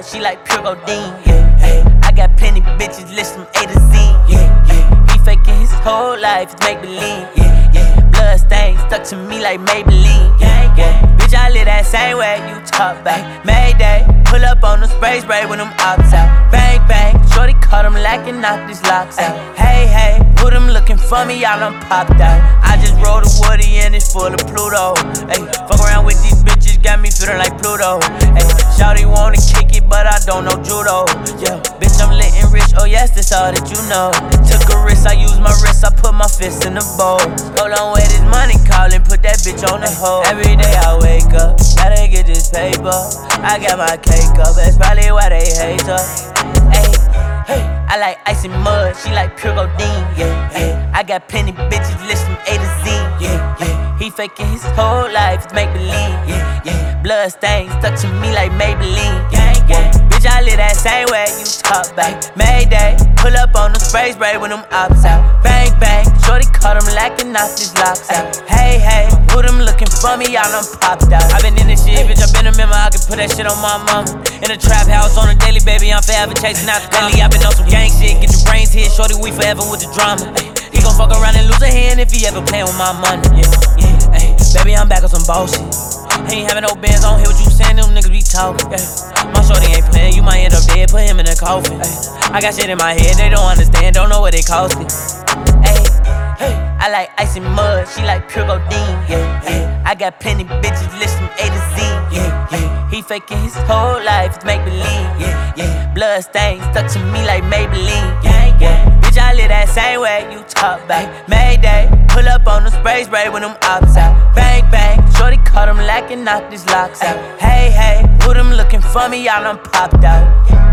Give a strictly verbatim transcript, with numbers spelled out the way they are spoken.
she like pure codeine, yeah, hey. I got plenty bitches, list from A to Z, yeah, yeah. He faking his whole life, it's make believe, yeah, yeah. Blood stains stuck to me like Maybelline, yeah, yeah. Bitch, I live that same way you talk about. Mayday, pull up on the spray spray when them ops out. Bang, bang, shorty caught him lacking, knock these locks out. Hey, hey, who them looking for me, y'all done popped out. I just rolled a woody and it's full of Pluto. Hey, fuck around with these bitches, got me feeling like Pluto. Hey, shawty wanna kick it, but I don't know judo. Yeah, bitch, I'm lit and rich, oh yes, that's all that you know. Took a risk, I used my wrist, I put my fist in the bowl. Hold on, where this money callin', put that bitch on the hoe. Every day I wake up, gotta get this paper. I got my cake up, that's probably why they hate her. Hey, hey, I like ice and mud, she like pure codeine, yeah, yeah. I got plenty bitches, list from A to Z, yeah, yeah. He faking his whole life, it's make believe, yeah, yeah. Blood stains stuck to me like Maybelline, yeah, yeah. Bitch, I live that same way you talk about. Mayday, pull up on the spray spray when them ops out. Bang, bang, shorty caught him lacking, knock these locks out. Hey, hey, who them looking for me, y'all done popped out. I been in this shit, bitch, I been a member, I can put that shit on my mama. In a trap house on a daily, baby, I'm forever chasing out the daily. I been on some gang shit, get your brains hit, shorty, we forever with the drama. Ay, he gon' fuck around and lose a hand if he ever playin' with my money. Yeah, yeah, ay, baby, I'm back on some bullshit. He ain't having no bands, I don't hear what you saying, them niggas be talking. Yeah. My shorty ain't playing, you might end up dead, put him in a coffin. Ay, I got shit in my head, they don't understand, don't know what it cost me. Ay, hey, I like ice and mud, she like pure codeine, yeah, yeah. I got plenty bitches, list from A to Z, yeah, yeah. He faking his whole life, it's make believe, yeah, yeah. Blood stains stuck to me like Maybelline, yeah, yeah. Bitch, I live that same way you talk about. Mayday, pull up on the spray spray when them ops out. Bang, bang, shorty caught him lacking, knock these locks out. Hey, hey, who them looking for me, y'all done popped out.